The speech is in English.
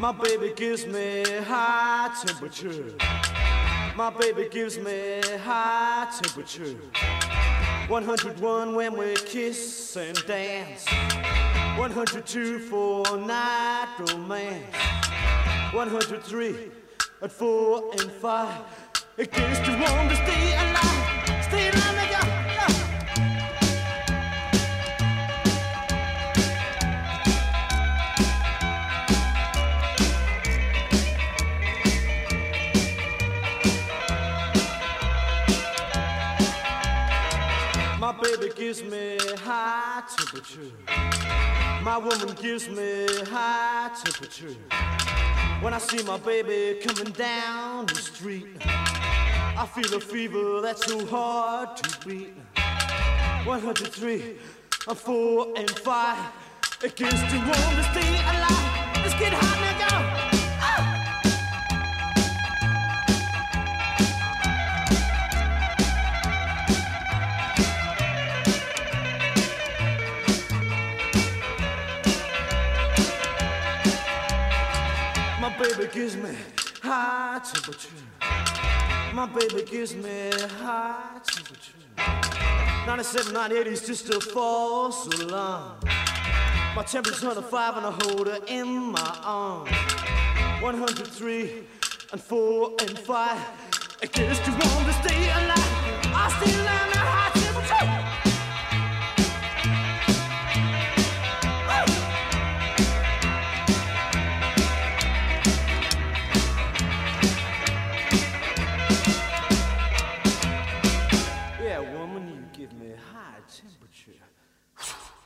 My baby gives me high temperature. My baby gives me high temperature. 101 when we kiss and dance. 102 for night romance. 103 at 4 and 5. It gets too warm to stay alive. Stay alive, nigga. My baby gives me high temperature. My woman gives me high temperature. When I see my baby coming down the street, I feel a fever that's so hard to beat. 103, 4 and 5. It gets too warm to stay alive. Let's get hot, nigga. My baby gives me high temperature. My baby gives me high temperature. 97, 98 is just a false alarm. My temperature's 105 and I hold her in my arms. 103 and 4 and 5. It gets too warm to stay alive. I stay alive at high temperature. Yeah, woman, you give me high temperature.